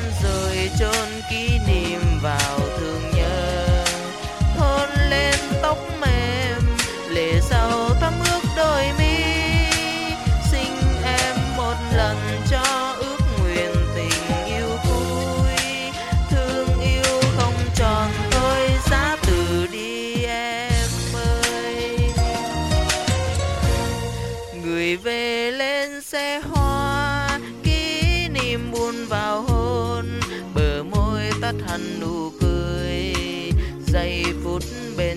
rồi chôn kỷ niệm vào thương nhớ. Hôn lên tóc mềm, lệ sầu thấm ướt đôi mi. Xin em một lần cho ước nguyện tình yêu vui. Thương yêu không tròn thôi, giá từ đi em ơi. Người về lên xe hoa, kỷ niệm buồn vào hôn. Bờ môi tắt hẳn nụ cười, giây phút bên